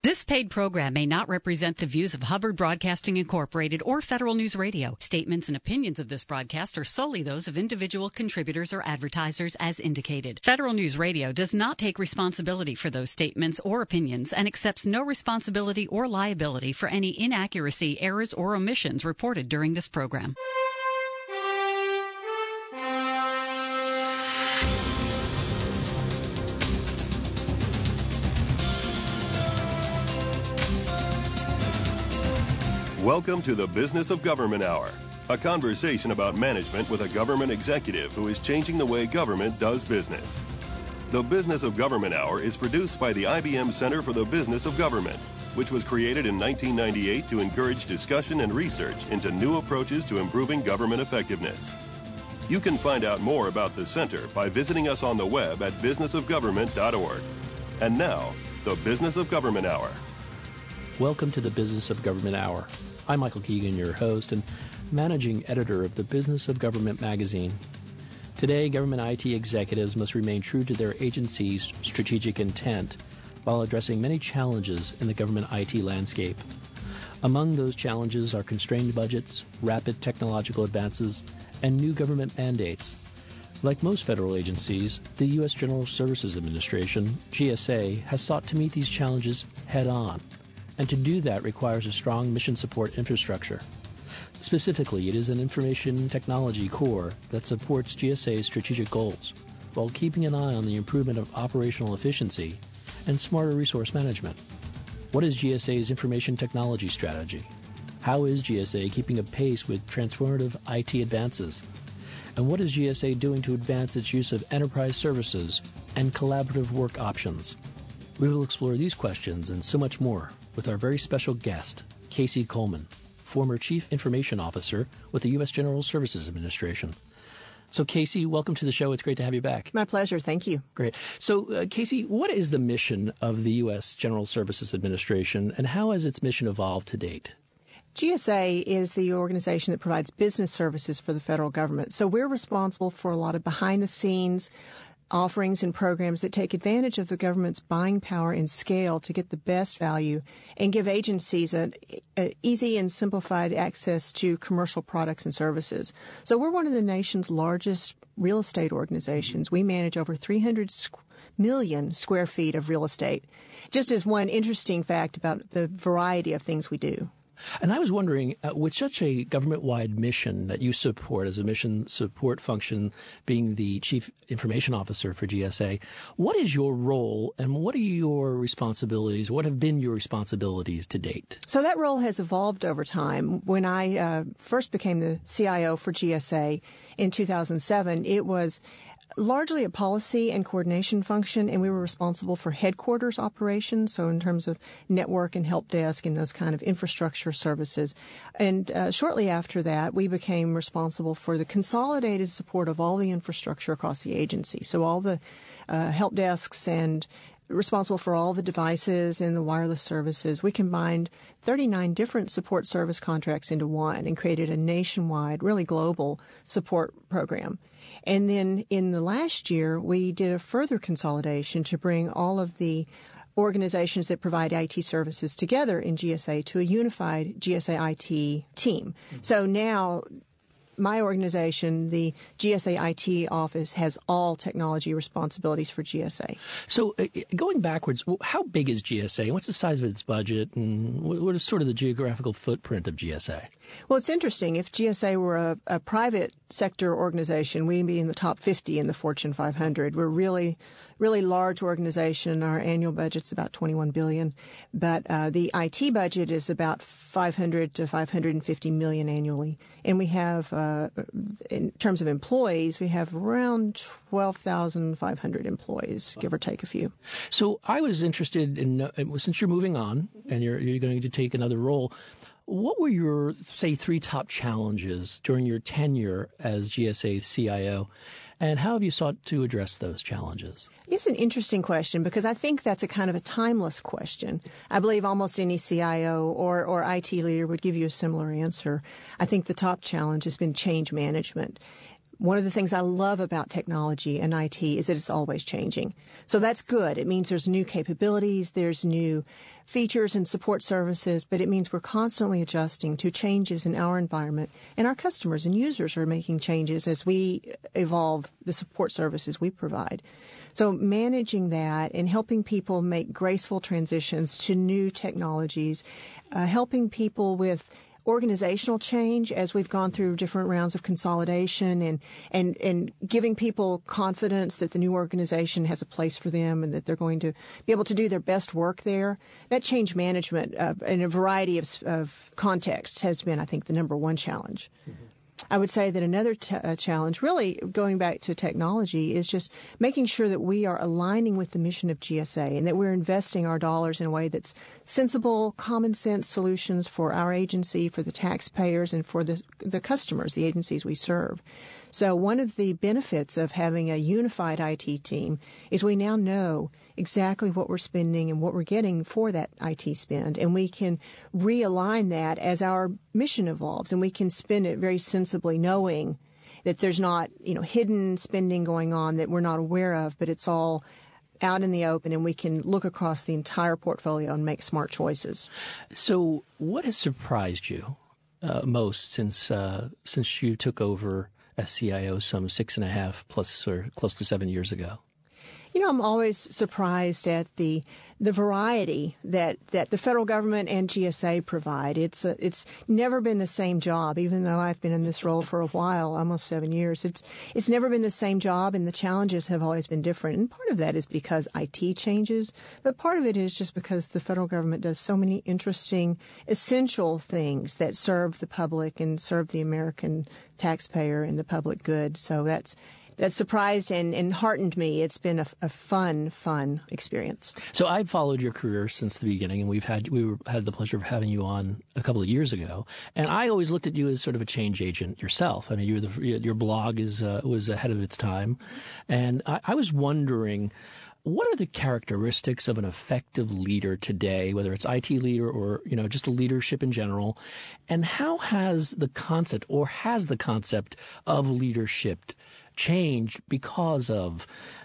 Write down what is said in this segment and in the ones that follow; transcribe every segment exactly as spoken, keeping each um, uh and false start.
This paid program may not represent the views of Hubbard Broadcasting Incorporated or Federal News Radio. Statements and opinions of this broadcast are solely those of individual contributors or advertisers as indicated. Federal News Radio does not take responsibility for those statements or opinions and accepts no responsibility or liability for any inaccuracy, errors, or omissions reported during this program. Welcome to the Business of Government Hour, a conversation about management with a government executive who is changing the way government does business. The Business of Government Hour is produced by the I B M Center for the Business of Government, which was created in nineteen ninety-eight to encourage discussion and research into new approaches to improving government effectiveness. You can find out more about the center by visiting us on the web at business of government dot org. And now, the Business of Government Hour. Welcome to the Business of Government Hour. I'm Michael Keegan, your host and managing editor of the Business of Government magazine. Today, government I T executives must remain true to their agency's strategic intent while addressing many challenges in the government I T landscape. Among those challenges are constrained budgets, rapid technological advances, and new government mandates. Like most federal agencies, the U S General Services Administration, G S A, has sought to meet these challenges head-on. And to do that requires a strong mission support infrastructure. Specifically, it is an information technology core that supports G S A's strategic goals, while keeping an eye on the improvement of operational efficiency and smarter resource management. What is G S A's information technology strategy? How is G S A keeping a pace with transformative I T advances? And what is G S A doing to advance its use of enterprise services and collaborative work options? We will explore these questions and so much more with our very special guest, Casey Coleman, former Chief Information Officer with the U S General Services Administration. So, Casey, welcome to the show. It's great to have you back. My pleasure. Thank you. Great. So, uh, Casey, what is the mission of the U S General Services Administration, and how has its mission evolved to date? G S A is the organization that provides business services for the federal government. So we're responsible for a lot of behind-the-scenes offerings and programs that take advantage of the government's buying power and scale to get the best value and give agencies an easy and simplified access to commercial products and services. So we're one of the nation's largest real estate organizations. We manage over three hundred million square feet of real estate. Just as one interesting fact about the variety of things we do. And I was wondering, uh, with such a government-wide mission that you support as a mission support function, being the Chief Information Officer for G S A, what is your role and what are your responsibilities? What have been your responsibilities to date? So that role has evolved over time. When I uh, first became the C I O for G S A in two thousand seven, it was largely a policy and coordination function, and we were responsible for headquarters operations, so in terms of network and help desk and those kind of infrastructure services. And uh, shortly after that, we became responsible for the consolidated support of all the infrastructure across the agency, so all the uh, help desks and responsible for all the devices and the wireless services. We combined thirty-nine different support service contracts into one and created a nationwide, really global support program. And then in the last year, we did a further consolidation to bring all of the organizations that provide I T services together in G S A to a unified G S A I T team. Mm-hmm. So now my organization, the G S A I T office, has all technology responsibilities for G S A. So uh, going backwards, how big is G S A? What's the size of its budget? And what is sort of the geographical footprint of G S A? Well, it's interesting. If G S A were a, a private sector organization, we'd be in the top fifty in the Fortune five hundred. We're really, really large organization. Our annual budget's about twenty-one billion dollars. But uh, the I T budget is about five hundred to five hundred fifty million dollars annually. And we have, uh, in terms of employees, we have around twelve thousand five hundred employees, give or take a few. So I was interested in, uh, since you're moving on and you're, you're going to take another role, what were your, say, three top challenges during your tenure as G S A C I O, and how have you sought to address those challenges? It's an interesting question because I think that's a kind of a timeless question. I believe almost any C I O or, or I T leader would give you a similar answer. I think the top challenge has been change management. one of the things I love about technology and I T is that it's always changing. So that's good. It means there's new capabilities, there's new features and support services, but it means we're constantly adjusting to changes in our environment, and our customers and users are making changes as we evolve the support services we provide. So managing that and helping people make graceful transitions to new technologies, uh, helping people with organizational change as we've gone through different rounds of consolidation, and, and, and giving people confidence that the new organization has a place for them and that they're going to be able to do their best work there. That change management uh, in a variety of, of contexts has been, I think, the number one challenge. Mm-hmm. I would say that another t- uh, challenge, really going back to technology, is just making sure that we are aligning with the mission of G S A and that we're investing our dollars in a way that's sensible, common sense solutions for our agency, for the taxpayers, and for the, the customers, the agencies we serve. So one of the benefits of having a unified I T team is we now know exactly what we're spending and what we're getting for that I T spend, and we can realign that as our mission evolves, and we can spend it very sensibly, knowing that there's not, you know, hidden spending going on that we're not aware of, but it's all out in the open, and we can look across the entire portfolio and make smart choices. So what has surprised you uh, most since uh, since you took over as C I O some six and a half plus or close to seven years ago? You know, I'm always surprised at the the variety that, that the federal government and G S A provide. It's a, it's never been the same job, even though I've been in this role for a while, almost seven years. It's it's never been the same job, and the challenges have always been different. And part of that is because I T changes, but part of it is just because the federal government does so many interesting, essential things that serve the public and serve the American taxpayer and the public good. So that's That surprised and, and heartened me. It's been a, a fun, fun experience. So I've followed your career since the beginning, and we've had we were, had the pleasure of having you on a couple of years ago. And I always looked at you as sort of a change agent yourself. I mean, you were the, your blog is uh, was ahead of its time, and I, I was wondering, what are the characteristics of an effective leader today, whether it's I T leader or, you know, just a leadership in general? And how has the concept or has the concept of leadership changed because of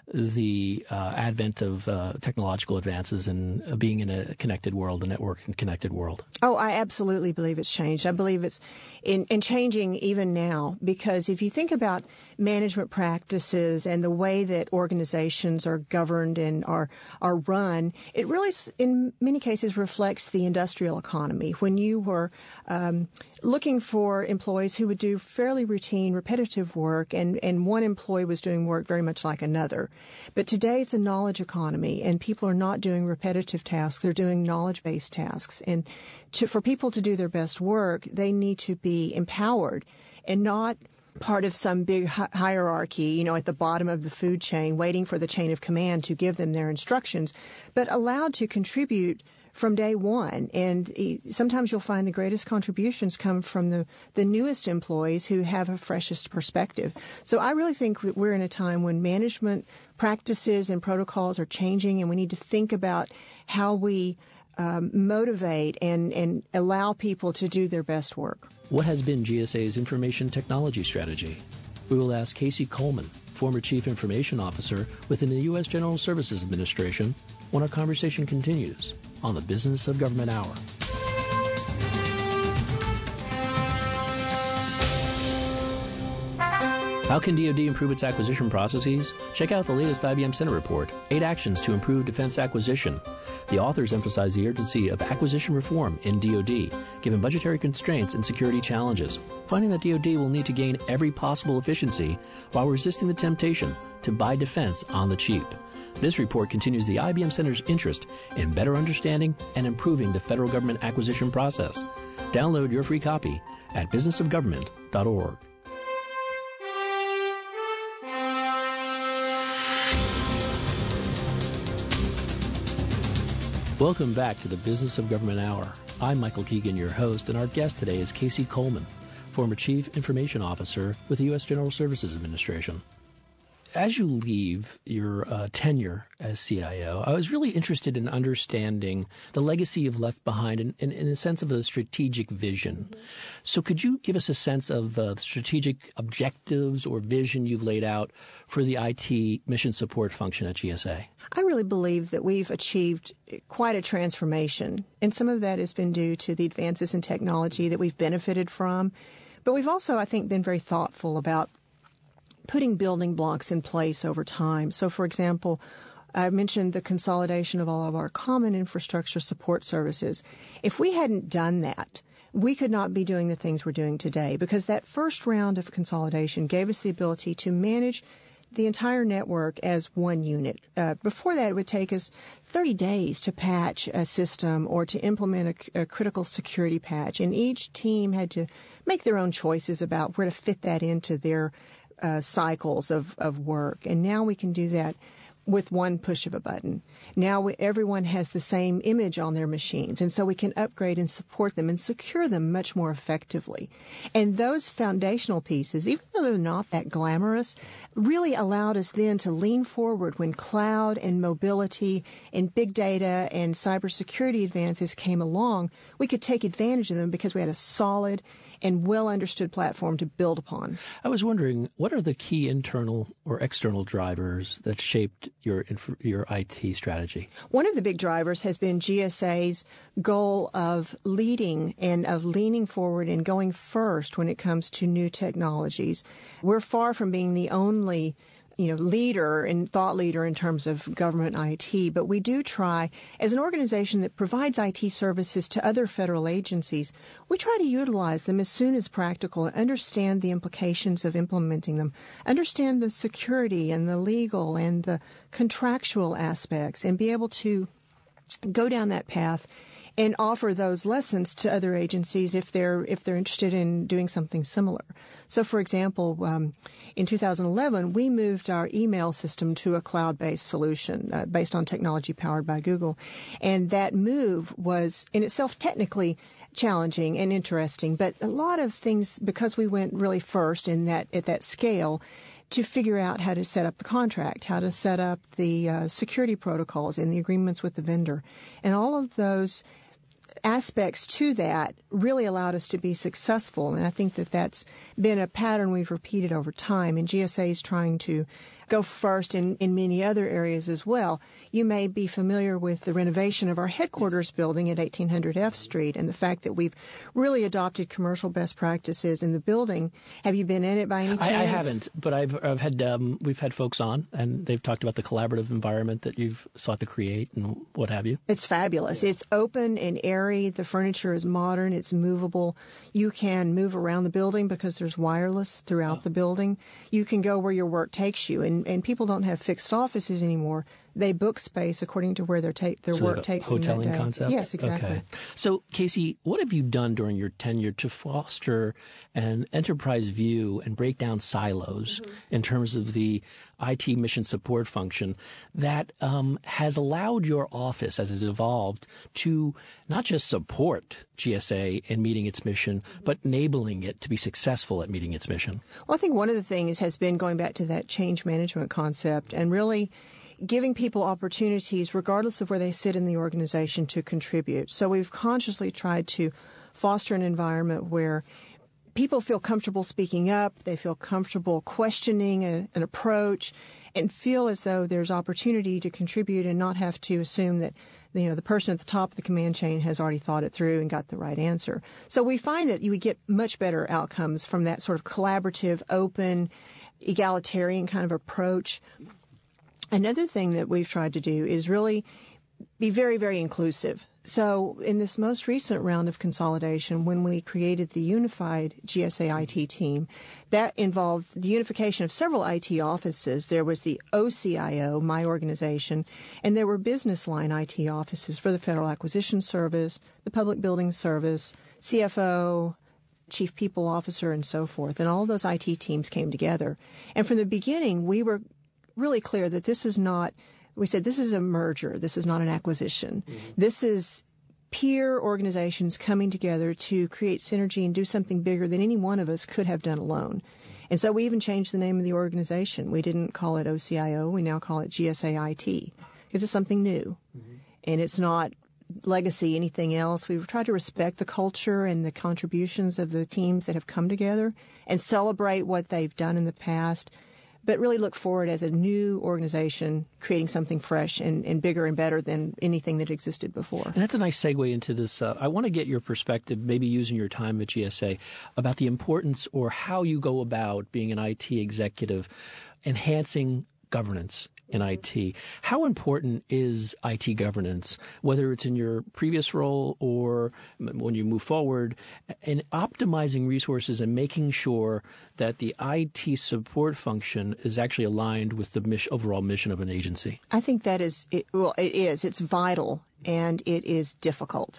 the uh, advent of uh, technological advances and uh, being in a connected world, a network and connected world? Oh, I absolutely believe it's changed. I believe it's in, in changing even now, because if you think about management practices and the way that organizations are governed and are are run, it really, in many cases, reflects the industrial economy. When you were um, looking for employees who would do fairly routine, repetitive work, and, and one employee was doing work very much like another. But today it's a knowledge economy, and people are not doing repetitive tasks. They're doing knowledge-based tasks. And to, for people to do their best work, they need to be empowered and not part of some big hi- hierarchy, you know, at the bottom of the food chain, waiting for the chain of command to give them their instructions, but allowed to contribute from day one. And sometimes you'll find the greatest contributions come from the, the newest employees who have a freshest perspective. So I really think that we're in a time when management practices and protocols are changing, and we need to think about how we um, motivate and, and allow people to do their best work. What has been G S A's information technology strategy? We will ask Casey Coleman, former Chief Information Officer within the U S General Services Administration, when our conversation continues on the Business of Government Hour. How can D O D improve its acquisition processes? Check out the latest I B M Senate report, Eight Actions to Improve Defense Acquisition. The authors emphasize the urgency of acquisition reform in D O D, given budgetary constraints and security challenges, finding that D O D will need to gain every possible efficiency while resisting the temptation to buy defense on the cheap. This report continues the I B M Center's interest in better understanding and improving the federal government acquisition process. Download your free copy at business of government dot org. Welcome back to the Business of Government Hour. I'm Michael Keegan, your host, and our guest today is Casey Coleman, former Chief Information Officer with the U S General Services Administration. as you leave your uh, tenure as C I O, I was really interested in understanding the legacy you've left behind in, in, in a sense of a strategic vision. Mm-hmm. So could you give us a sense of uh, the strategic objectives or vision you've laid out for the I T mission support function at G S A? I really believe that we've achieved quite a transformation, and some of that has been due to the advances in technology that we've benefited from. But we've also, I think, been very thoughtful about putting building blocks in place over time. So, for example, I mentioned the consolidation of all of our common infrastructure support services. If we hadn't done that, we could not be doing the things we're doing today, because that first round of consolidation gave us the ability to manage the entire network as one unit. Uh, before that, it would take us thirty days to patch a system or to implement a, a critical security patch, and each team had to make their own choices about where to fit that into their uh, cycles of, of work. And now we can do that with one push of a button. Now we, everyone has the same image on their machines, and so we can upgrade and support them and secure them much more effectively. And those foundational pieces, even though they're not that glamorous, really allowed us then to lean forward when cloud and mobility and big data and cybersecurity advances came along. We could take advantage of them because we had a solid and well-understood platform to build upon. I was wondering, what are the key internal or external drivers that shaped your your I T strategy? One of the big drivers has been G S A's goal of leading and of leaning forward and going first when it comes to new technologies. We're far from being the only you know, leader and thought leader in terms of government I T, but we do try, as an organization that provides I T services to other federal agencies, we try to utilize them as soon as practical and understand the implications of implementing them, understand the security and the legal and the contractual aspects, and be able to go down that path and offer those lessons to other agencies if they're if they're interested in doing something similar. So, for example, um, in two thousand eleven, we moved our email system to a cloud-based solution uh, based on technology powered by Google. And that move was in itself technically challenging and interesting, but a lot of things, because we went really first in that at that scale, to figure out how to set up the contract, how to set up the uh, security protocols and the agreements with the vendor. And all of those aspects to that really allowed us to be successful. And I think that that's been a pattern we've repeated over time. And G S A is trying to go first in, in many other areas as well. You may be familiar with the renovation of our headquarters building at eighteen hundred F Street and the fact that we've really adopted commercial best practices in the building. Have you been in it by any chance? I, I haven't, but I've, I've had um, we've had folks on, and they've talked about the collaborative environment that you've sought to create and what have you. It's fabulous. Yeah. It's open and airy. The furniture is modern. It's movable. You can move around the building because there's wireless throughout oh. the building. You can go where your work takes you, and, and people don't have fixed offices anymore. They book space according to where their, ta- their so work takes them that day. Hoteling concept? Yes, exactly. Okay. So, Casey, what have you done during your tenure to foster an enterprise view and break down silos mm-hmm. in terms of the I T mission support function that um, has allowed your office, as it evolved, to not just support G S A in meeting its mission, but enabling it to be successful at meeting its mission? Well, I think one of the things has been going back to that change management concept and really giving people opportunities, regardless of where they sit in the organization, to contribute. So we've consciously tried to foster an environment where people feel comfortable speaking up, they feel comfortable questioning a, an approach, and feel as though there's opportunity to contribute and not have to assume that you know the person at the top of the command chain has already thought it through and got the right answer. So we find that you get much better outcomes from that sort of collaborative, open, egalitarian kind of approach. Another thing that we've tried to do is really be very, very inclusive. So in this most recent round of consolidation, when we created the unified G S A I T team, that involved the unification of several I T offices. There was the O C I O, my organization, and there were business line I T offices for the Federal Acquisition Service, the Public Building Service, C F O, Chief People Officer, and so forth. And all those I T teams came together. And from the beginning, we were really clear that this is not, we said this is a merger. This is not an acquisition. Mm-hmm. This is peer organizations coming together to create synergy and do something bigger than any one of us could have done alone. And so we even changed the name of the organization. We didn't call it O C I O. We now call it G S A I T because it's something new. Mm-hmm. And it's not legacy, anything else. We try to respect the culture and the contributions of the teams that have come together and celebrate what they've done in the past, but really look forward as a new organization creating something fresh and, and bigger and better than anything that existed before. And that's a nice segue into this. Uh, I want to get your perspective, maybe using your time at G S A, about the importance or how you go about being an I T executive, enhancing governance in I T. How important is I T governance, whether it's in your previous role or when you move forward, in optimizing resources and making sure that the I T support function is actually aligned with the mission, overall mission of an agency? I think that is, it, well, it is. It's vital, and it is difficult.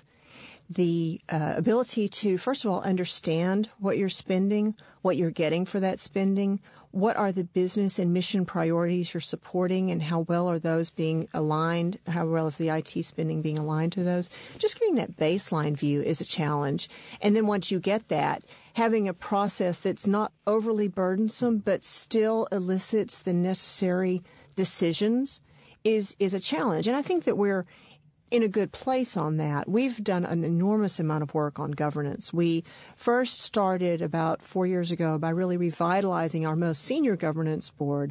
The uh, ability to, first of all, understand what you're spending, what you're getting for that spending, what are the business and mission priorities you're supporting, and how well are those being aligned, how well is the I T spending being aligned to those. Just getting that baseline view is a challenge. And then once you get that, having a process that's not overly burdensome but still elicits the necessary decisions is, is a challenge. And I think that we're in a good place on that. We've done an enormous amount of work on governance. We first started about four years ago by really revitalizing our most senior governance board,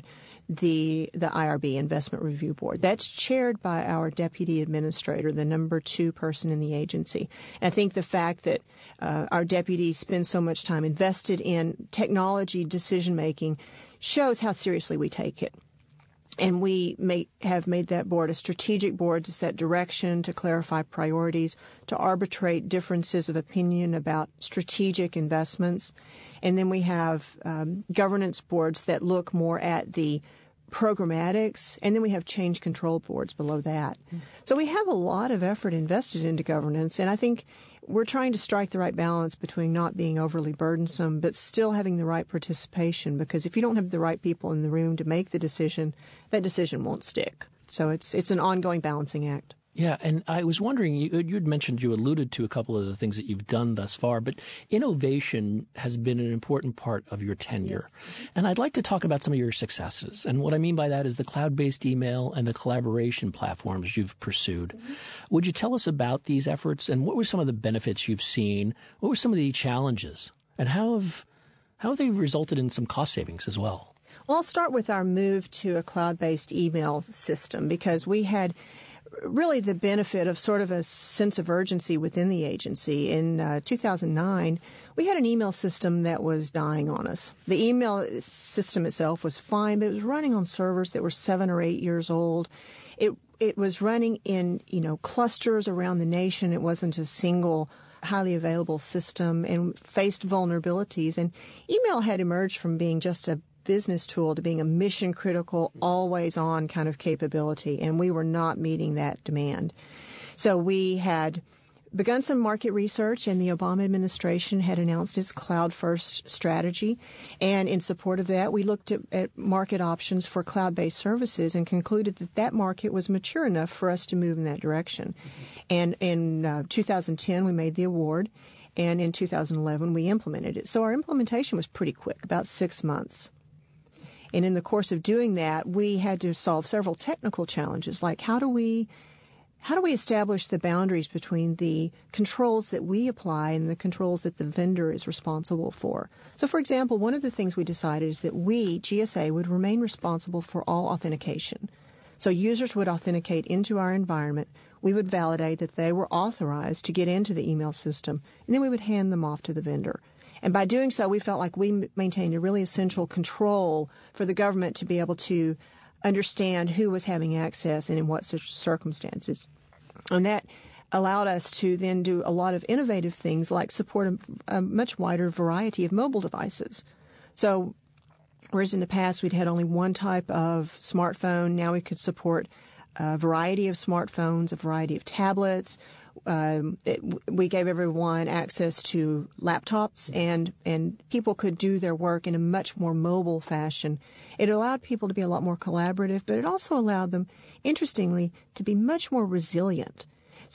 the the I R B, Investment Review Board. That's chaired by our deputy administrator, the number two person in the agency. And I think the fact that uh, our deputy spends so much time invested in technology decision-making shows how seriously we take it. And we may have made that board a strategic board to set direction, to clarify priorities, to arbitrate differences of opinion about strategic investments. And then we have um, governance boards that look more at the programmatics, and then we have change control boards below that. Mm-hmm. So we have a lot of effort invested into governance, and I think we're trying to strike the right balance between not being overly burdensome but still having the right participation, because if you don't have the right people in the room to make the decision, that decision won't stick. So it's it's an ongoing balancing act. Yeah, and I was wondering, you had mentioned, you alluded to a couple of the things that you've done thus far, but innovation has been an important part of your tenure. Yes. And I'd like to talk about some of your successes. And what I mean by that is the cloud-based email and the collaboration platforms you've pursued. Mm-hmm. Would you tell us about these efforts, and what were some of the benefits you've seen? What were some of the challenges? And how have, how have they resulted in some cost savings as well? Well, I'll start with our move to a cloud-based email system, because we had really the benefit of sort of a sense of urgency within the agency. In uh, two thousand nine, we had an email system that was dying on us. The email system itself was fine, but it was running on servers that were seven or eight years old. It it was running in, you know, clusters around the nation. It wasn't a single highly available system, and faced vulnerabilities. And email had emerged from being just a business tool to being a mission-critical, always-on kind of capability, and we were not meeting that demand. So we had begun some market research, and the Obama administration had announced its cloud-first strategy. And in support of that, we looked at, at market options for cloud-based services and concluded that that market was mature enough for us to move in that direction. Mm-hmm. And in uh, two thousand ten, we made the award, and in two thousand eleven, we implemented it. So our implementation was pretty quick, about six months. And in the course of doing that, we had to solve several technical challenges, like how do we how do we establish the boundaries between the controls that we apply and the controls that the vendor is responsible for? So, for example, one of the things we decided is that we, G S A, would remain responsible for all authentication. So users would authenticate into our environment. We would validate that they were authorized to get into the email system, and then we would hand them off to the vendor. And by doing so, we felt like we maintained a really essential control for the government to be able to understand who was having access and in what circumstances. And that allowed us to then do a lot of innovative things like support a, a much wider variety of mobile devices. So whereas in the past we'd had only one type of smartphone, now we could support a variety of smartphones, a variety of tablets. Um, it, we gave everyone access to laptops, and, and people could do their work in a much more mobile fashion. It allowed people to be a lot more collaborative, but it also allowed them, interestingly, to be much more resilient.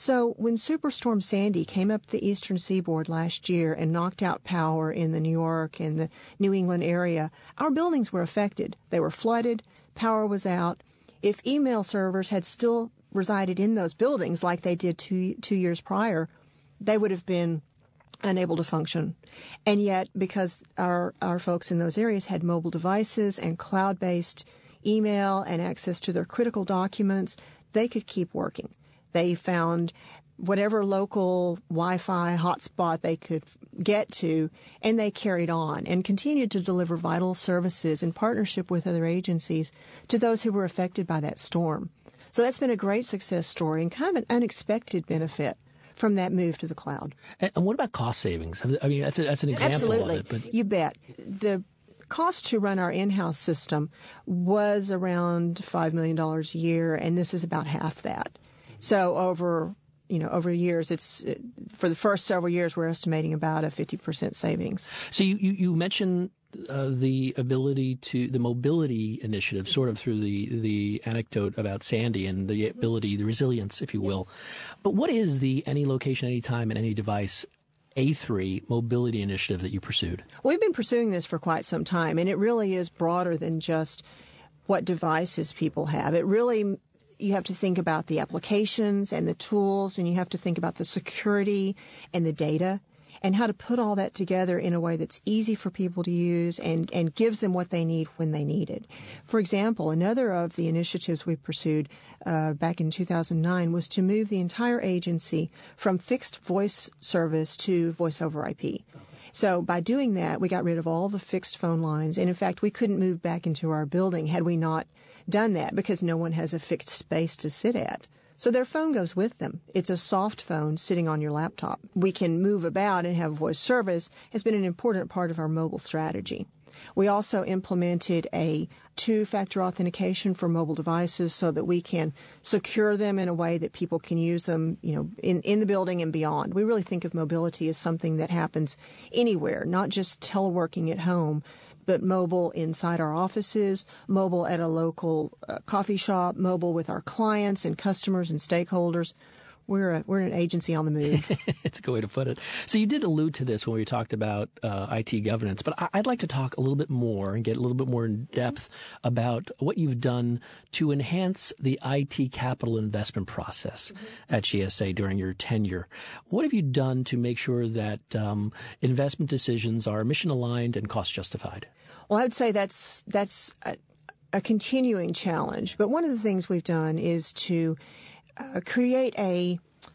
So when Superstorm Sandy came up the eastern seaboard last year and knocked out power in the New York and the New England area, our buildings were affected. They were flooded, power was out. If email servers had still resided in those buildings like they did two, two years prior, they would have been unable to function. And yet, because our, our folks in those areas had mobile devices and cloud-based email and access to their critical documents, they could keep working. They found whatever local Wi-Fi hotspot they could get to, and they carried on and continued to deliver vital services in partnership with other agencies to those who were affected by that storm. So that's been a great success story and kind of an unexpected benefit from that move to the cloud. And what about cost savings? I mean, that's, a, that's an example Absolutely. of it. But... You bet. The cost to run our in-house system was around five million dollars a year, and this is about half that. So over, you know, over years, it's for the first several years, we're estimating about a fifty percent savings. So you, you, you mentioned uh, the ability to, the mobility initiative, sort of through the, the anecdote about Sandy and the ability, the resilience, if you will. But what is the Any Location, Anytime, and Any Device A three mobility initiative that you pursued? We've been pursuing this for quite some time, and it really is broader than just what devices people have. It really, you have to think about the applications and the tools, and you have to think about the security and the data and how to put all that together in a way that's easy for people to use and, and gives them what they need when they need it. For example, another of the initiatives we pursued uh, back in two thousand nine was to move the entire agency from fixed voice service to voice over I P. So by doing that, we got rid of all the fixed phone lines. And in fact, we couldn't move back into our building had we not done that because no one has a fixed space to sit at. So their phone goes with them. It's a soft phone sitting on your laptop. We can move about and have voice service has been an important part of our mobile strategy. We also implemented a two-factor authentication for mobile devices so that we can secure them in a way that people can use them, you know, in, in the building and beyond. We really think of mobility as something that happens anywhere, not just teleworking at home, but mobile inside our offices, mobile at a local uh, coffee shop, mobile with our clients and customers and stakeholders. We're a, we're an agency on the move. It's a good way to put it. So you did allude to this when we talked about uh, I T governance, but I- I'd like to talk a little bit more and get a little bit more in depth about what you've done to enhance the I T capital investment process mm-hmm. at G S A during your tenure. What have you done to make sure that um, investment decisions are mission aligned and cost justified? Well, I would say that's that's a, a continuing challenge. But one of the things we've done is to Uh, create a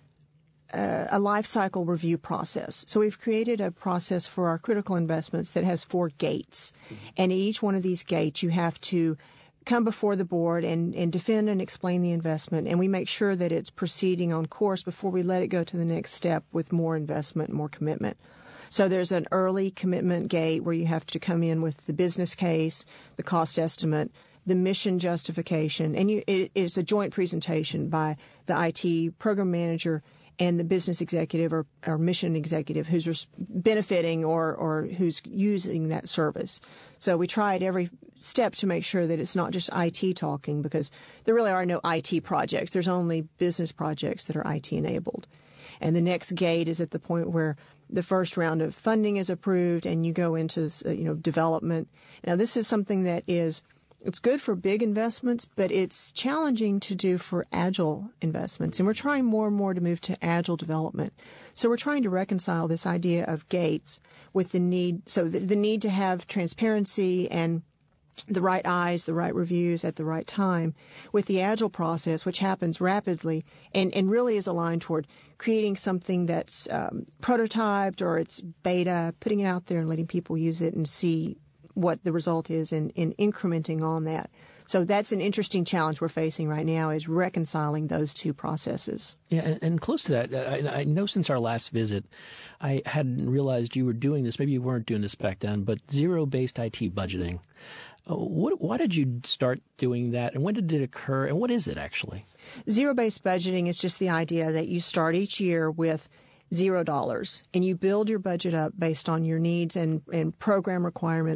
uh, a life cycle review process. So we've created a process for our critical investments that has four gates. Mm-hmm. And at each one of these gates, you have to come before the board and, and defend and explain the investment. And we make sure that it's proceeding on course before we let it go to the next step with more investment and more commitment. So there's an early commitment gate where you have to come in with the business case, the cost estimate, the mission justification, and you, it is a joint presentation by the I T program manager and the business executive or, or mission executive who's benefiting or, or who's using that service. So we try at every step to make sure that it's not just I T talking, because there really are no I T projects. There's only business projects that are I T enabled. And the next gate is at the point where the first round of funding is approved and you go into, you know, development. Now, this is something that is It's good for big investments, but it's challenging to do for agile investments. And we're trying more and more to move to agile development. So we're trying to reconcile this idea of gates with the need, so the, the need to have transparency and the right eyes, the right reviews at the right time with the agile process, which happens rapidly and, and really is aligned toward creating something that's um, prototyped or it's beta, putting it out there and letting people use it and see what the result is and, and incrementing on that. So that's an interesting challenge we're facing right now, is reconciling those two processes. Yeah, and, and close to that, I, I know since our last visit, I hadn't realized you were doing this. Maybe you weren't doing this back then, but zero-based I T budgeting. What, why did you start doing that, and when did it occur, and what is it actually? Zero-based budgeting is just the idea that you start each year with zero dollars, and you build your budget up based on your needs and, and program requirements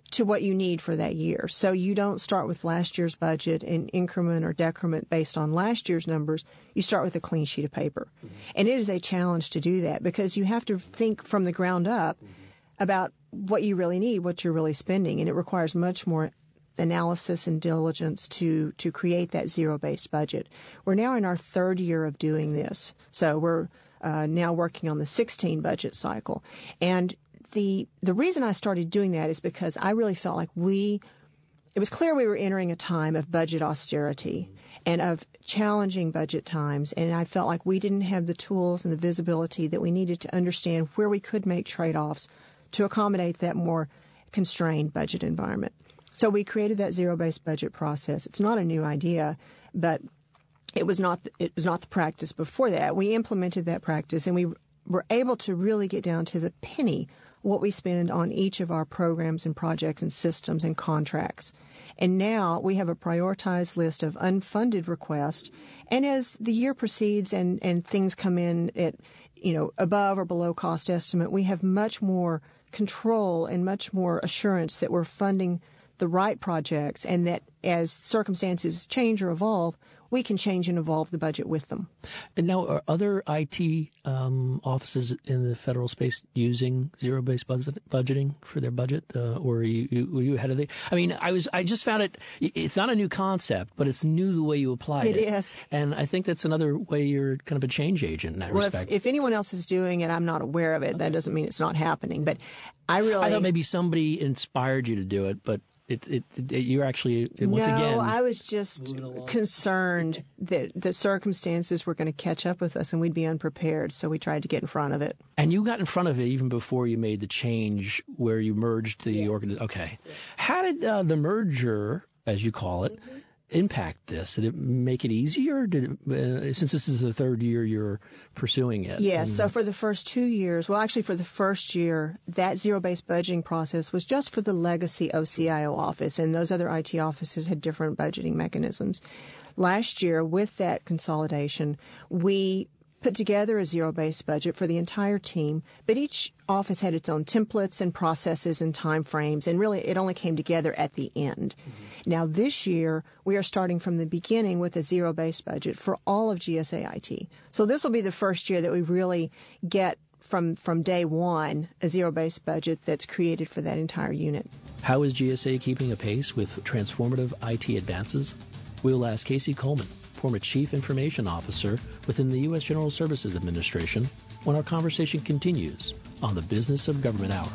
to what you need for that year. So you don't start with last year's budget and increment or decrement based on last year's numbers. You start with a clean sheet of paper. Mm-hmm. And it is a challenge to do that because you have to think from the ground up mm-hmm. about what you really need, what you're really spending. And it requires much more analysis and diligence to, to create that zero-based budget. We're now in our third year of doing this. So we're uh, now working on the sixteen budget cycle. And The the reason I started doing that is because I really felt like we, it was clear we were entering a time of budget austerity and of challenging budget times, and I felt like we didn't have the tools and the visibility that we needed to understand where we could make trade-offs to accommodate that more constrained budget environment. So we created that zero-based budget process. It's not a new idea, but it was not it was not the practice before that. We implemented that practice, and we were able to really get down to the penny what we spend on each of our programs and projects and systems and contracts. And now we have a prioritized list of unfunded requests. And as the year proceeds and, and things come in at, you know, above or below cost estimate, we have much more control and much more assurance that we're funding the right projects and that as circumstances change or evolve, we can change and evolve the budget with them. And now, are other I T um, offices in the federal space using zero-based budget, budgeting for their budget, uh, or are you, were you ahead of the? I mean, I was. I just found it. It's not a new concept, but it's new the way you apply it. It is, and I think that's another way you're kind of a change agent in that well, respect. If, if anyone else is doing it, I'm not aware of it. Okay. That doesn't mean it's not happening. But I really, I thought maybe somebody inspired you to do it, but. It, it, it, you're actually, once no, again... No, I was just concerned that the circumstances were going to catch up with us and we'd be unprepared, so we tried to get in front of it. And you got in front of it even before you made the change where you merged the yes. organization. Okay. Yes. How did uh, the merger, as you call it, mm-hmm. impact this? Did it make it easier? Did it, uh, since this is the third year you're pursuing it? Yes. And, so for the first two years, well, actually for the first year, that zero-based budgeting process was just for the legacy O C I O office, and those other I T offices had different budgeting mechanisms. Last year, with that consolidation, we put together a zero-based budget for the entire team, but each office had its own templates and processes and time frames, and really it only came together at the end. Mm-hmm. Now this year, we are starting from the beginning with a zero-based budget for all of G S A I T. So this will be the first year that we really get from, from day one a zero-based budget that's created for that entire unit. How is G S A keeping apace with transformative I T advances? We'll ask Casey Coleman, former Chief Information Officer within the U S General Services Administration, when our conversation continues on the Business of Government Hour.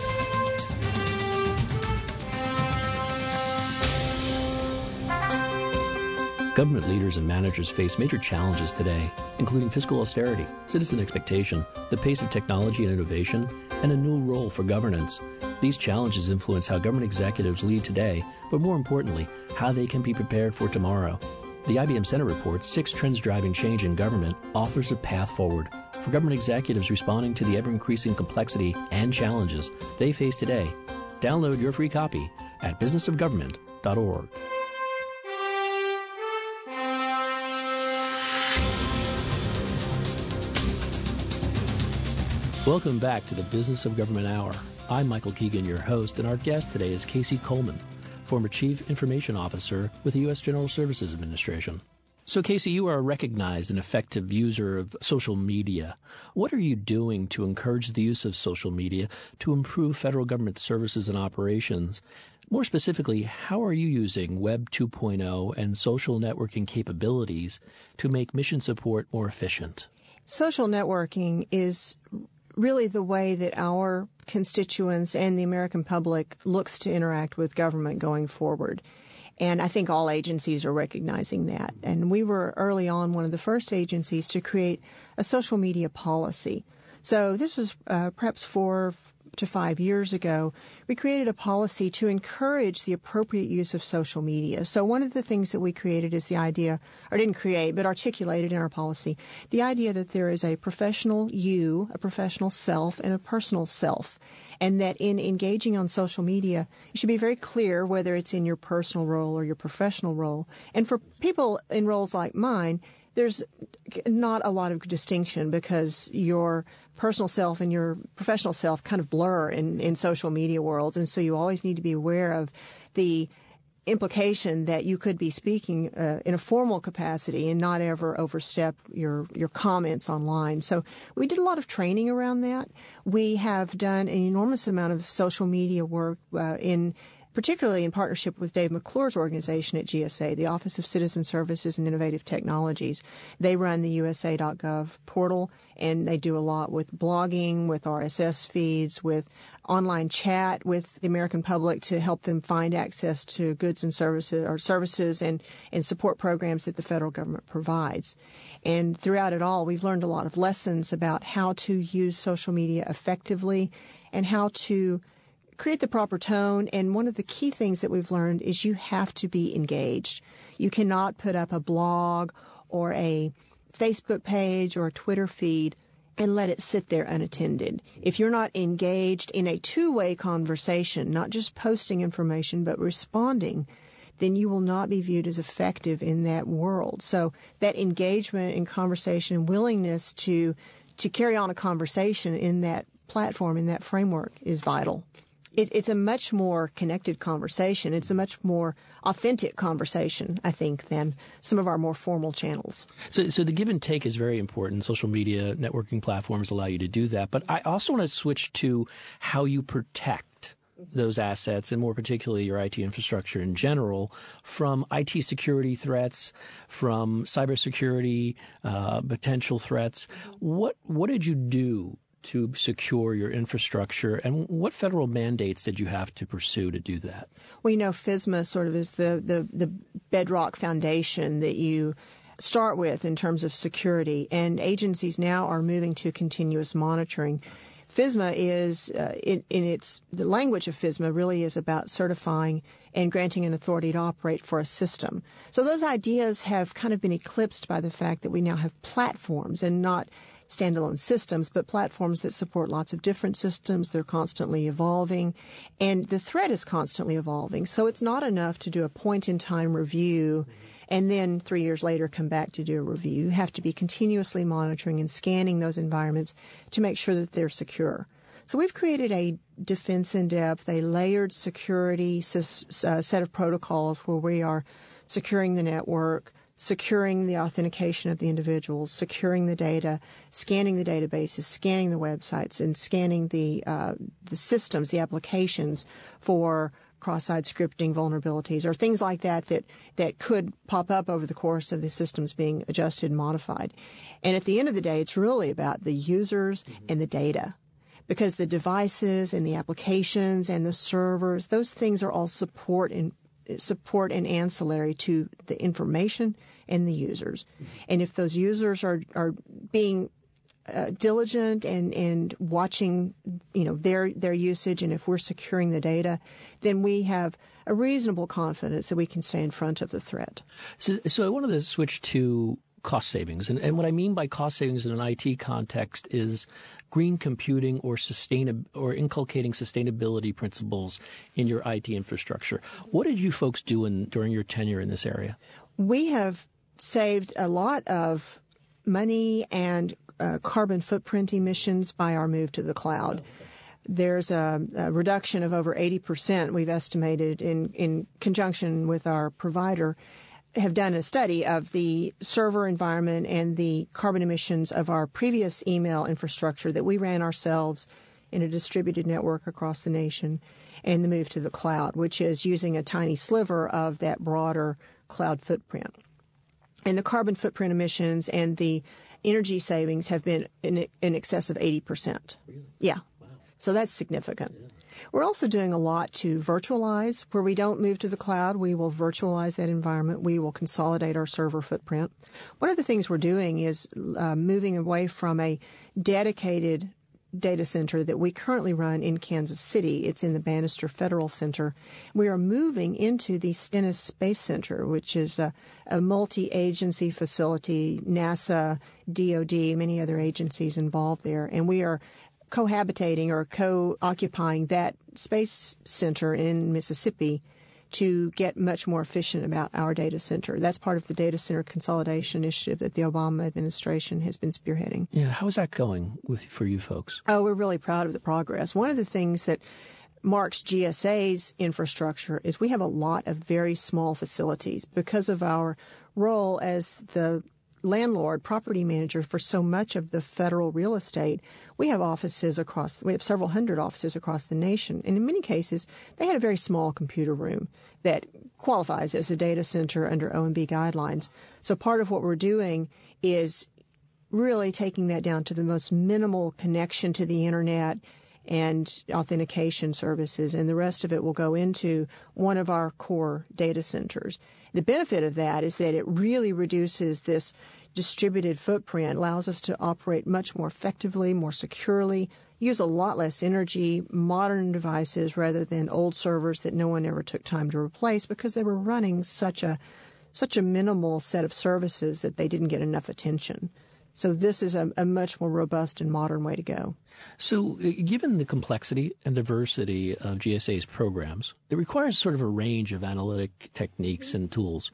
Government leaders and managers face major challenges today, including fiscal austerity, citizen expectation, the pace of technology and innovation, and a new role for governance. These challenges influence how government executives lead today, but more importantly, how they can be prepared for tomorrow. The I B M Center report, Six Trends Driving Change in Government, offers a path forward for government executives responding to the ever-increasing complexity and challenges they face today. Download your free copy at business of government dot org. Welcome back to the Business of Government Hour. I'm Michael Keegan, your host, and our guest today is Casey Coleman, former Chief Information Officer with the U S General Services Administration. So, Casey, you are a recognized and effective user of social media. What are you doing to encourage the use of social media to improve federal government services and operations? More specifically, how are you using Web two point oh and social networking capabilities to make mission support more efficient? Social networking is really the way that our constituents and the American public looks to interact with government going forward. And I think all agencies are recognizing that. And we were early on one of the first agencies to create a social media policy. So this was uh, perhaps four to five years ago. We created a policy to encourage the appropriate use of social media. So one of the things that we created is the idea, or didn't create, but articulated in our policy, the idea that there is a professional you, a professional self, and a personal self. And that in engaging on social media, you should be very clear whether it's in your personal role or your professional role. And for people in roles like mine, there's not a lot of distinction because your personal self and your professional self kind of blur in, in social media worlds. And so you always need to be aware of the implication that you could be speaking uh, in a formal capacity and not ever overstep your your comments online. So we did a lot of training around that. We have done an enormous amount of social media work uh, in particularly in partnership with Dave McClure's organization at G S A, the Office of Citizen Services and Innovative Technologies. They run the U S A dot gov portal, and they do a lot with blogging, with R S S feeds, with online chat with the American public to help them find access to goods and services or services and, and support programs that the federal government provides. And throughout it all, we've learned a lot of lessons about how to use social media effectively and how to create the proper tone. And one of the key things that we've learned is you have to be engaged. You cannot put up a blog or a Facebook page or a Twitter feed and let it sit there unattended. If you're not engaged in a two-way conversation, not just posting information, but responding, then you will not be viewed as effective in that world. So that engagement and conversation and willingness to to carry on a conversation in that platform, in that framework, is vital. It, it's a much more connected conversation. It's a much more authentic conversation, I think, than some of our more formal channels. So, so the give and take is very important. Social media networking platforms allow you to do that. But I also want to switch to how you protect those assets, and more particularly your I T infrastructure in general, from I T security threats, from cybersecurity uh, potential threats. What what did you do to secure your infrastructure, and what federal mandates did you have to pursue to do that? Well, you know, FISMA sort of is the, the, the bedrock foundation that you start with in terms of security, and agencies now are moving to continuous monitoring. FISMA is, uh, in, in its, the language of FISMA really is about certifying and granting an authority to operate for a system. So those ideas have kind of been eclipsed by the fact that we now have platforms and not standalone systems, but platforms that support lots of different systems. They're constantly evolving, and the threat is constantly evolving. So it's not enough to do a point-in-time review and then three years later come back to do a review. You have to be continuously monitoring and scanning those environments to make sure that they're secure. So we've created a defense in depth, a layered security uh, set of protocols where we are securing the network, securing the authentication of the individuals, securing the data, scanning the databases, scanning the websites, and scanning the uh, the systems, the applications for cross-site scripting vulnerabilities or things like that, that that could pop up over the course of the systems being adjusted and modified. And at the end of the day, it's really about the users mm-hmm. and the data, because the devices and the applications and the servers, those things are all support and support and ancillary to the information and the users. And if those users are, are being uh, diligent and, and watching, you know, their, their usage, and if we're securing the data, then we have a reasonable confidence that we can stay in front of the threat. So, so I wanted to switch to cost savings. And, and what I mean by cost savings in an I T context is green computing or sustain or inculcating sustainability principles in your I T infrastructure. What did you folks do in, during your tenure in this area? We have saved a lot of money and uh, carbon footprint emissions by our move to the cloud. There's a, a reduction of over eighty percent we've estimated in, in conjunction with our provider, have done a study of the server environment and the carbon emissions of our previous email infrastructure that we ran ourselves in a distributed network across the nation, and the move to the cloud, which is using a tiny sliver of that broader cloud footprint. And the carbon footprint emissions and the energy savings have been in, in excess of eighty percent. Really? Yeah. Wow. So that's significant. Yeah. We're also doing a lot to virtualize. Where we don't move to the cloud, we will virtualize that environment. We will consolidate our server footprint. One of the things we're doing is uh, moving away from a dedicated data center that we currently run in Kansas City. It's in the Bannister Federal Center. We are moving into the Stennis Space Center, which is a, a multi-agency facility, NASA, D O D, many other agencies involved there. And we are cohabitating or co-occupying that space center in Mississippi to get much more efficient about our data center. That's part of the data center consolidation initiative that the Obama administration has been spearheading. Yeah, how's that going with for you folks? Oh, we're really proud of the progress. One of the things that marks G S A's infrastructure is we have a lot of very small facilities because of our role as the landlord, property manager for so much of the federal real estate. We have offices across, we have several hundred offices across the nation. And in many cases, they had a very small computer room that qualifies as a data center under O M B guidelines. So part of what we're doing is really taking that down to the most minimal connection to the internet and authentication services, and the rest of it will go into one of our core data centers. The benefit of that is that it really reduces this distributed footprint, allows us to operate much more effectively, more securely, use a lot less energy, modern devices rather than old servers that no one ever took time to replace because they were running such a such a minimal set of services that they didn't get enough attention. So this is a, a much more robust and modern way to go. So uh, given the complexity and diversity of G S A's programs, it requires sort of a range of analytic techniques and tools.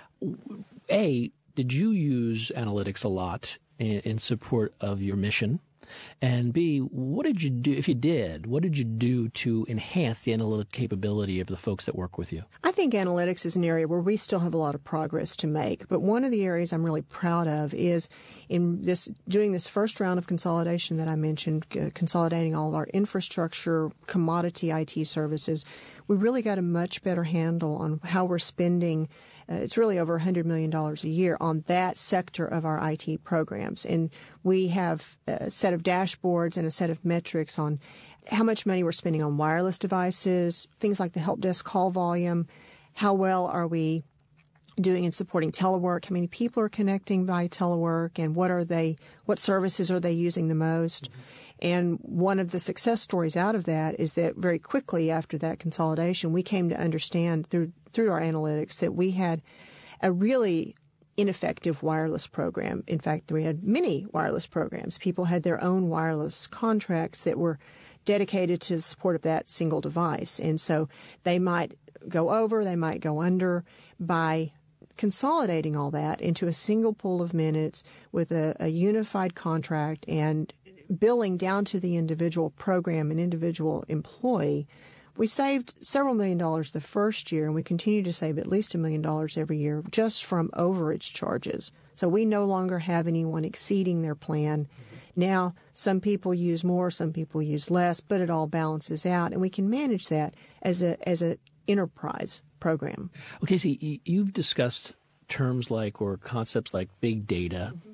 A, did you use analytics a lot in, in support of your mission? And B, what did you do, if you did, what did you do to enhance the analytic capability of the folks that work with you? I think analytics is an area where we still have a lot of progress to make. But one of the areas I'm really proud of is in this doing this first round of consolidation that I mentioned, uh, consolidating all of our infrastructure, commodity I T services. We really got a much better handle on how we're spending. Uh, it's really over one hundred million dollars a year on that sector of our I T programs. And we have a set of dashboards and a set of metrics on how much money we're spending on wireless devices, things like the help desk call volume, how well are we doing in supporting telework, how many people are connecting via telework, and what are they, what services are they using the most. Mm-hmm. And one of the success stories out of that is that very quickly after that consolidation, we came to understand through through our analytics that we had a really ineffective wireless program. In fact, we had many wireless programs. People had their own wireless contracts that were dedicated to the support of that single device. And so they might go over, they might go under. By consolidating all that into a single pool of minutes with a, a unified contract and billing down to the individual program and individual employee, we saved several million dollars the first year, and we continue to save at least a million dollars every year just from overage charges. So we no longer have anyone exceeding their plan. Now, some people use more, some people use less, but it all balances out, and we can manage that as a as an enterprise program. Okay, so you've discussed terms like or concepts like big data mm-hmm.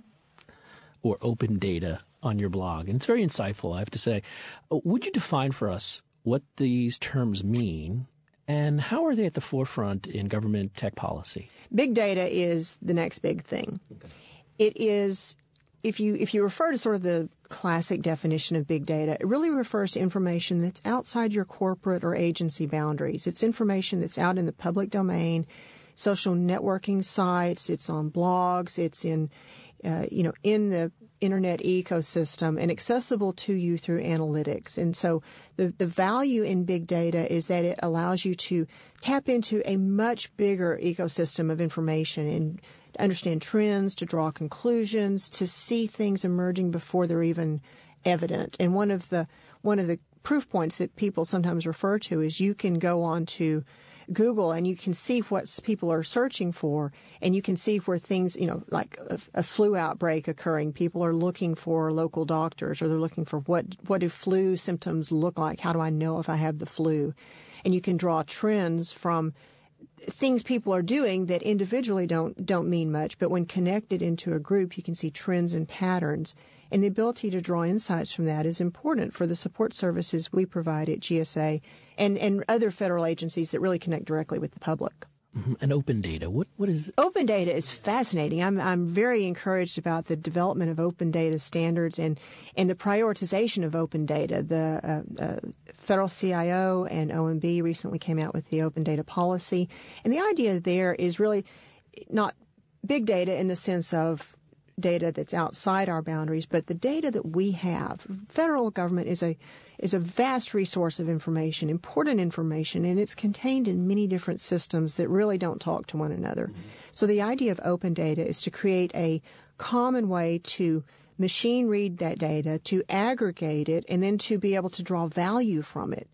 or open data on your blog, and it's very insightful, I have to say. Would you define for us what these terms mean, and how are they at the forefront in government tech policy? Big data is the next big thing. Okay. It is, if you if you refer to sort of the classic definition of big data, it really refers to information that's outside your corporate or agency boundaries. It's information that's out in the public domain, social networking sites, it's on blogs, it's in, uh, you know, in the internet ecosystem and accessible to you through analytics. And so the, the value in big data is that it allows you to tap into a much bigger ecosystem of information and to understand trends, to draw conclusions, to see things emerging before they're even evident. And one of the one of the proof points that people sometimes refer to is you can go on to Google and you can see what people are searching for, and you can see where things, you know, like a, a flu outbreak occurring. People are looking for local doctors, or they're looking for what what do flu symptoms look like? How do I know if I have the flu? And you can draw trends from things people are doing that individually don't don't mean much, but when connected into a group, you can see trends and patterns. And the ability to draw insights from that is important for the support services we provide at G S A and, and other federal agencies that really connect directly with the public. Mm-hmm. And open data, what what is open data is fascinating. I'm I'm very encouraged about the development of open data standards and and the prioritization of open data. The uh, uh, federal C I O and O M B recently came out with the open data policy, and the idea there is really not big data in the sense of data that's outside our boundaries, but the data that we have. Federal government is a is a vast resource of information, important information, and it's contained in many different systems that really don't talk to one another. Mm-hmm. So the idea of open data is to create a common way to machine read that data, to aggregate it, and then to be able to draw value from it.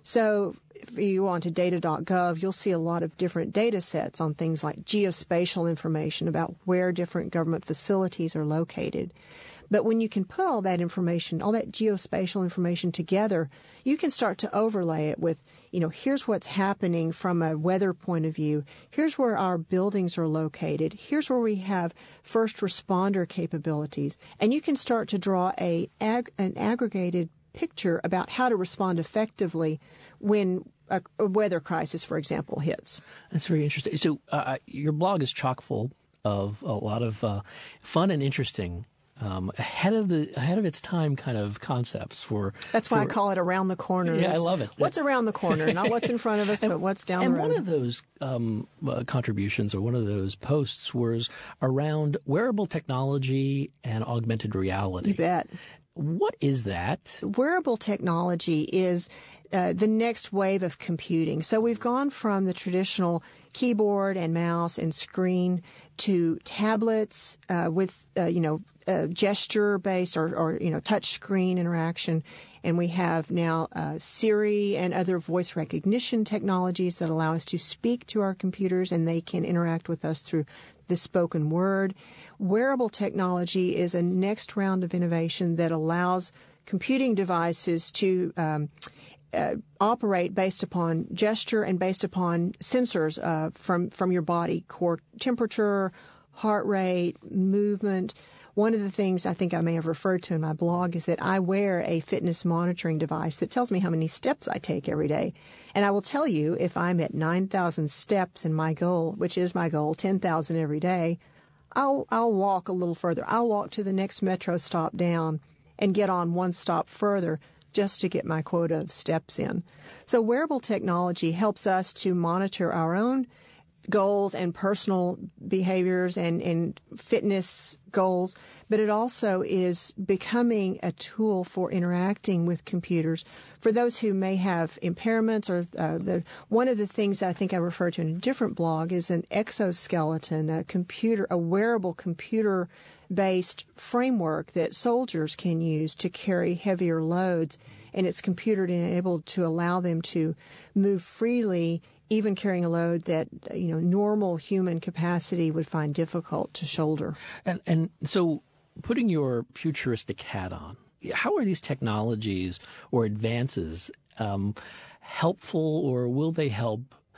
So if you go on to data dot gov, you'll see a lot of different data sets on things like geospatial information about where different government facilities are located. But when you can put all that information, all that geospatial information together, you can start to overlay it with, you know, here's what's happening from a weather point of view. Here's where our buildings are located. Here's where we have first responder capabilities. And you can start to draw a ag- an aggregated picture about how to respond effectively when a, a weather crisis, for example, hits. That's very interesting. So uh, your blog is chock full of a lot of uh, fun and interesting Um, ahead of the ahead of its time kind of concepts for. That's why for, I call it around the corner. Yeah, it's, I love it. What's around the corner, not what's in front of us, and, but what's down and the road. And one of those um, uh, contributions or one of those posts was around wearable technology and augmented reality. You bet. What is that? Wearable technology is uh, the next wave of computing. So we've gone from the traditional keyboard and mouse and screen to tablets uh, with, uh, you know, uh, gesture-based or, or, you know, touch screen interaction. And we have now uh, Siri and other voice recognition technologies that allow us to speak to our computers and they can interact with us through the spoken word. Wearable technology is a next round of innovation that allows computing devices to um, uh, operate based upon gesture and based upon sensors uh, from, from your body, core temperature, heart rate, movement. One of the things I think I may have referred to in my blog is that I wear a fitness monitoring device that tells me how many steps I take every day. And I will tell you if I'm at nine thousand steps in my goal, which is my goal, ten thousand every day, I'll, I'll walk a little further. I'll walk to the next metro stop down and get on one stop further just to get my quota of steps in. So wearable technology helps us to monitor our own goals and personal behaviors and, and fitness goals, but it also is becoming a tool for interacting with computers for those who may have impairments or uh, the one of the things that I think I referred to in a different blog is an exoskeleton, a computer, a wearable computer based framework that soldiers can use to carry heavier loads, and it's computer enabled to allow them to move freely, even carrying a load that, you know, normal human capacity would find difficult to shoulder. And and so putting your futuristic hat on, how are these technologies or advances um, helpful, or will they help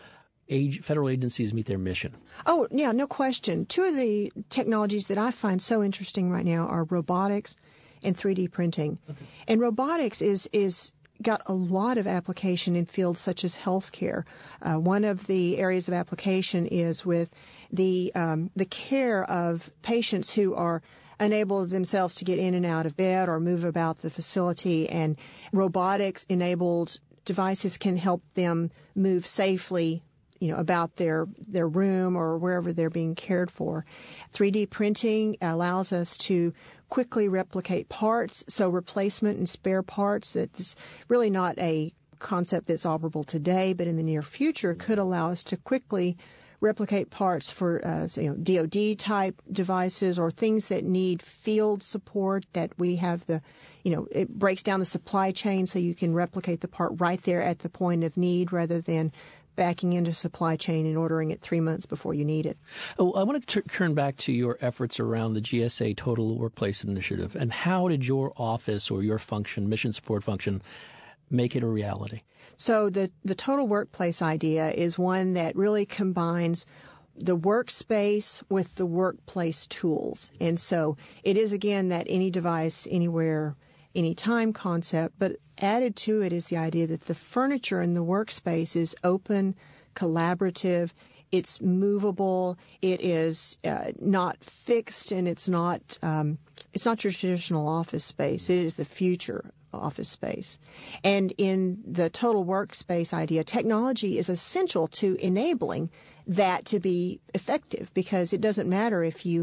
age, federal agencies meet their mission? Oh, yeah, no question. Two of the technologies that I find so interesting right now are robotics and three D printing. Okay. And robotics is is got a lot of application in fields such as healthcare. Uh, one of the areas of application is with the um, the care of patients who are unable themselves to get in and out of bed or move about the facility, and robotics-enabled devices can help them move safely, you know, about their, their room or wherever they're being cared for. three D printing allows us to quickly replicate parts, so replacement and spare parts. That's really not a concept that's operable today, but in the near future could allow us to quickly replicate parts for uh, you know, D O D type devices or things that need field support that we have the, you know, it breaks down the supply chain so you can replicate the part right there at the point of need rather than backing into supply chain and ordering it three months before you need it. Oh, I want to t- turn back to your efforts around the G S A Total Workplace Initiative. And how did your office or your function, mission support function, make it a reality? So the, the Total Workplace idea is one that really combines the workspace with the workplace tools. And so it is, again, that any device, anywhere, anytime concept, but added to it is the idea that the furniture in the workspace is open, collaborative, it's movable, it is uh, not fixed, and it's not um, it's not your traditional office space. It is the future office space. And in the total workspace idea, technology is essential to enabling that to be effective, because it doesn't matter if you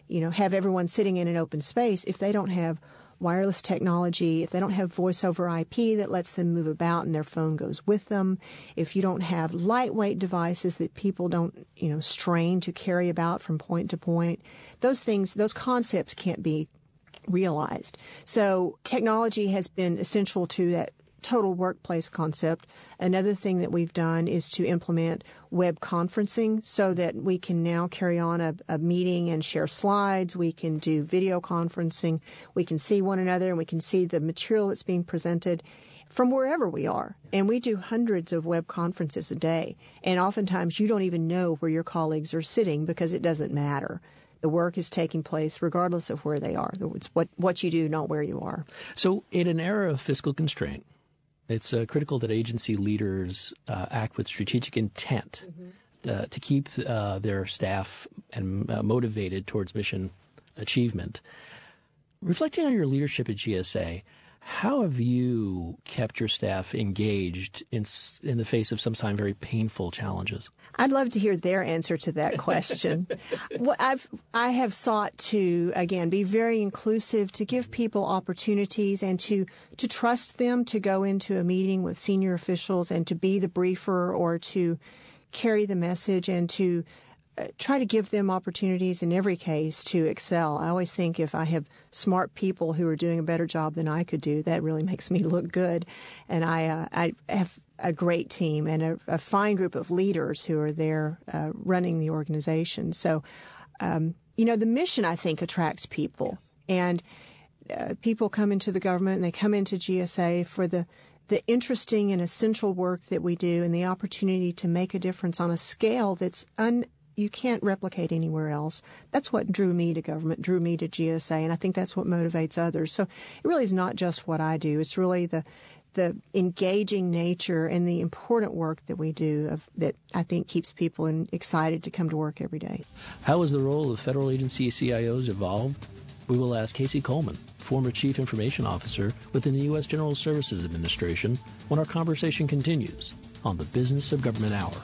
you know, have everyone sitting in an open space if they don't have wireless technology, if they don't have voice over I P that lets them move about and their phone goes with them, if you don't have lightweight devices that people don't, you know, strain to carry about from point to point, those things, those concepts can't be realized. So technology has been essential to that total workplace concept. Another thing that we've done is to implement web conferencing so that we can now carry on a, a meeting and share slides. We can do video conferencing. We can see one another and we can see the material that's being presented from wherever we are. And we do hundreds of web conferences a day. And oftentimes you don't even know where your colleagues are sitting because it doesn't matter. The work is taking place regardless of where they are. It's what, what you do, not where you are. So in an era of fiscal constraint, it's uh, critical that agency leaders uh, act with strategic intent mm-hmm. uh, to keep uh, their staff and uh, motivated towards mission achievement. Reflecting on your leadership at G S A, how have you kept your staff engaged in in the face of sometimes very painful challenges? I'd love to hear their answer to that question. Well, I've I have sought to again be very inclusive, to give people opportunities, and to to trust them to go into a meeting with senior officials and to be the briefer or to carry the message and to Uh, try to give them opportunities in every case to excel. I always think if I have smart people who are doing a better job than I could do, that really makes me look good. And I, uh, I have a great team and a, a fine group of leaders who are there uh, running the organization. So, um, you know, the mission, I think, attracts people. And uh, people come into the government and they come into G S A for the the interesting and essential work that we do and the opportunity to make a difference on a scale that's un you can't replicate anywhere else. That's what drew me to government, drew me to G S A, and I think that's what motivates others. So it really is not just what I do. It's really the the engaging nature and the important work that we do of, that I think keeps people in, excited to come to work every day. How has the role of federal agency C I Os evolved? We will ask Casey Coleman, former Chief Information Officer within the U S General Services Administration, when our conversation continues on the Business of Government Hour.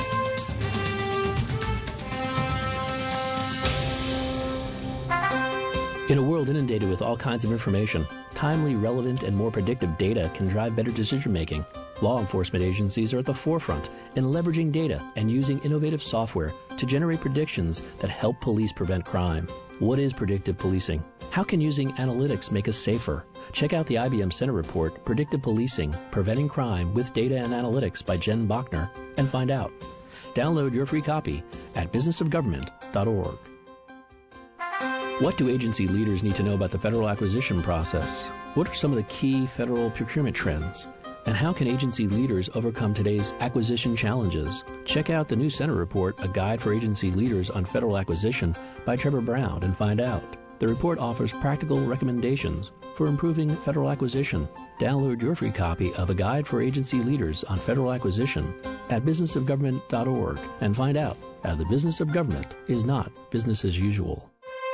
In a world inundated with all kinds of information, timely, relevant, and more predictive data can drive better decision-making. Law enforcement agencies are at the forefront in leveraging data and using innovative software to generate predictions that help police prevent crime. What is predictive policing? How can using analytics make us safer? Check out the I B M Center report, Predictive Policing, Preventing Crime with Data and Analytics by Jen Bachner, and find out. Download your free copy at business of government dot org. What do agency leaders need to know about the federal acquisition process? What are some of the key federal procurement trends? And how can agency leaders overcome today's acquisition challenges? Check out the new Center report, A Guide for Agency Leaders on Federal Acquisition by Trevor Brown, and find out. The report offers practical recommendations for improving federal acquisition. Download your free copy of A Guide for Agency Leaders on Federal Acquisition at business of government dot org and find out how the business of government is not business as usual.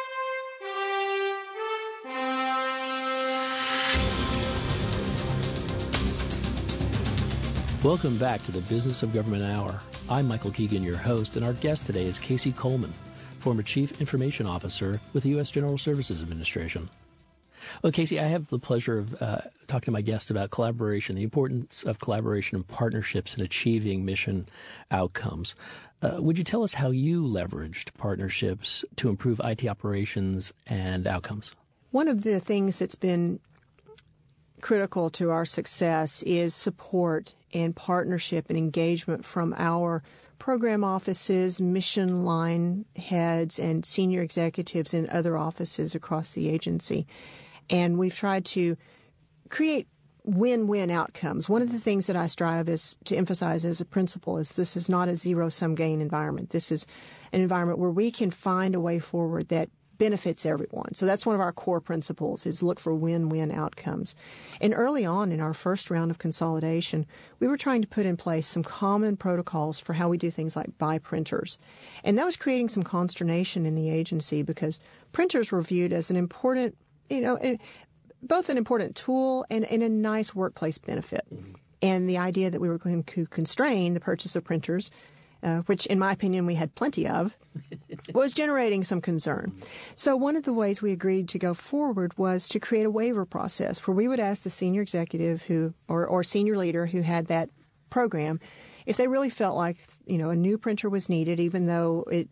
Welcome back to the Business of Government Hour. I'm Michael Keegan, your host, and our guest today is Casey Coleman, former Chief Information Officer with the U S General Services Administration. Well, Casey, I have the pleasure of uh, talking to my guest about collaboration, the importance of collaboration and partnerships in achieving mission outcomes. Uh, would you tell us how you leveraged partnerships to improve I T operations and outcomes? One of the things that's been critical to our success is support and partnership and engagement from our program offices, mission line heads, and senior executives in other offices across the agency. And we've tried to create win-win outcomes. One of the things that I strive is to emphasize as a principle is this is not a zero-sum gain environment. This is an environment where we can find a way forward that benefits everyone. So that's one of our core principles, is look for win-win outcomes. And early on in our first round of consolidation, we were trying to put in place some common protocols for how we do things like buy printers. And that was creating some consternation in the agency because printers were viewed as an important, you know, both an important tool and, and a nice workplace benefit. Mm-hmm. And the idea that we were going to constrain the purchase of printers uh, which in my opinion we had plenty of, was generating some concern. So one of the ways we agreed to go forward was to create a waiver process where we would ask the senior executive who or, or senior leader who had that program if they really felt like, you know, a new printer was needed, even though it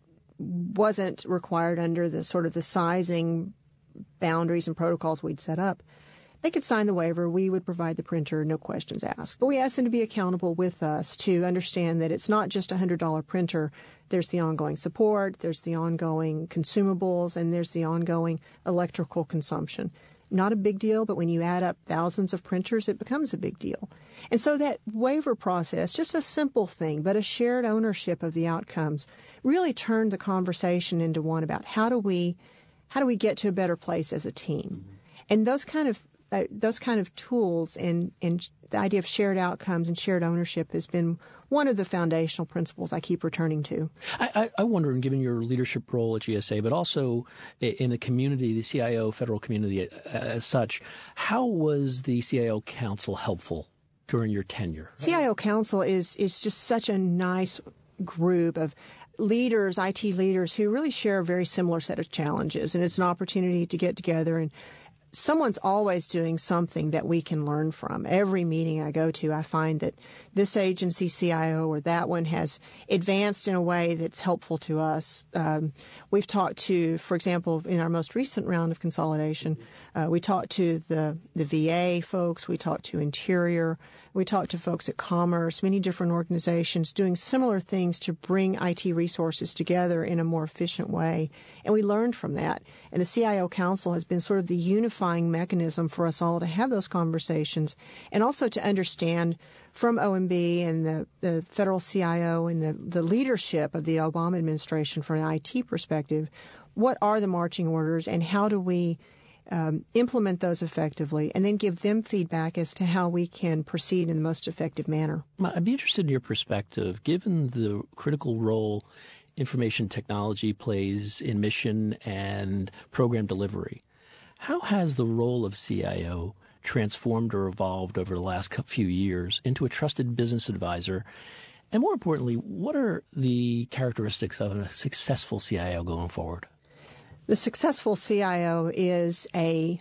wasn't required under the sort of the sizing boundaries and protocols we'd set up. They could sign the waiver. We would provide the printer, no questions asked. But we asked them to be accountable with us to understand that it's not just a one hundred dollars printer. There's the ongoing support, there's the ongoing consumables, and there's the ongoing electrical consumption. Not a big deal, but when you add up thousands of printers, it becomes a big deal. And so that waiver process, just a simple thing, but a shared ownership of the outcomes, really turned the conversation into one about how do we, how do we get to a better place as a team? And those kind of Uh, those kind of tools and, and the idea of shared outcomes and shared ownership has been one of the foundational principles I keep returning to. I, I, I wonder, given your leadership role at G S A, but also in the community, the C I O federal community as such, how was the C I O Council helpful during your tenure? C I O Council is, is just such a nice group of leaders, I T leaders, who really share a very similar set of challenges, and it's an opportunity to get together and someone's always doing something that we can learn from. Every meeting I go to, I find that this agency C I O or that one has advanced in a way that's helpful to us. Um, we've talked to, for example, in our most recent round of consolidation, uh, we talked to the, the V A folks, we talked to Interior, we talked to folks at Commerce, many different organizations doing similar things to bring I T resources together in a more efficient way. And we learned from that. And the C I O Council has been sort of the unifying mechanism for us all to have those conversations and also to understand from O M B and the, the federal C I O and the, the leadership of the Obama administration from an I T perspective, what are the marching orders and how do we um, implement those effectively and then give them feedback as to how we can proceed in the most effective manner. I'd be interested in your perspective, given the critical role information technology plays in mission and program delivery. How has the role of C I O transformed or evolved over the last few years into a trusted business advisor? And more importantly, what are the characteristics of a successful C I O going forward? The successful C I O is a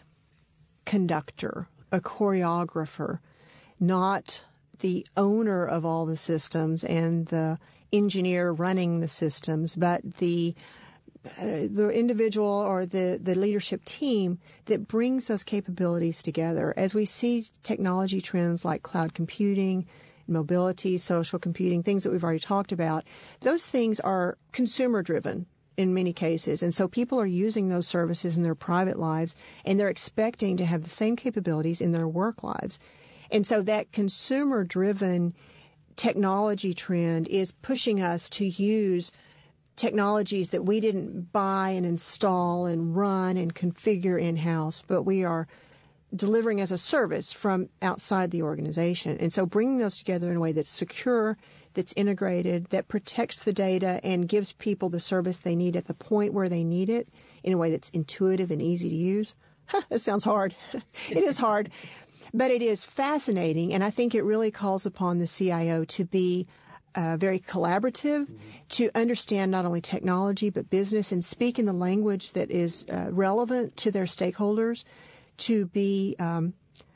conductor, a choreographer, not the owner of all the systems and the engineer running the systems, but the uh, the individual or the, the leadership team that brings those capabilities together. As we see technology trends like cloud computing, mobility, social computing, things that we've already talked about, those things are consumer-driven in many cases. And so people are using those services in their private lives, and they're expecting to have the same capabilities in their work lives. And so that consumer-driven technology trend is pushing us to use technologies that we didn't buy and install and run and configure in-house, but we are delivering as a service from outside the organization. And so bringing those together in a way that's secure, that's integrated, that protects the data and gives people the service they need at the point where they need it in a way that's intuitive and easy to use. Huh, that sounds hard. It is hard. But it is fascinating, and I think it really calls upon the C I O to be uh, very collaborative, mm-hmm. to understand not only technology but business and speak in the language that is uh, relevant to their stakeholders, to be um,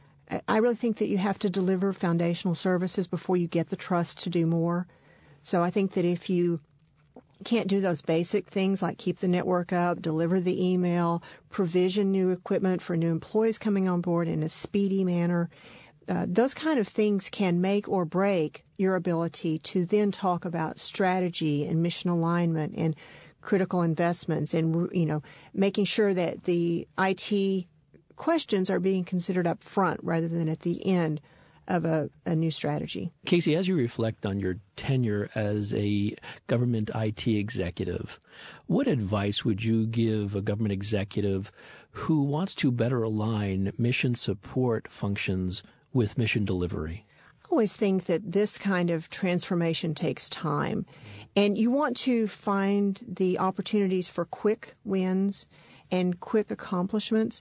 I really think that you have to deliver foundational services before you get the trust to do more. So I think that if you can't do those basic things like keep the network up, deliver the email, provision new equipment for new employees coming on board in a speedy manner, uh, those kind of things can make or break your ability to then talk about strategy and mission alignment and critical investments and, you know, making sure that the I T questions are being considered up front rather than at the end of a, a new strategy. Casey, as you reflect on your tenure as a government I T executive, what advice would you give a government executive who wants to better align mission support functions with mission delivery? I always think that this kind of transformation takes time, and you want to find the opportunities for quick wins and quick accomplishments,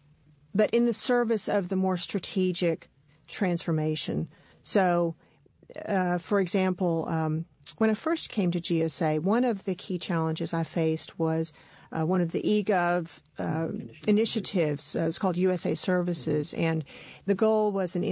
but in the service of the more strategic transformation. So, uh, for example, um, when I first came to G S A, one of the key challenges I faced was uh, one of the eGov uh, initiatives. Uh, it was called U S A Services, and the goal was an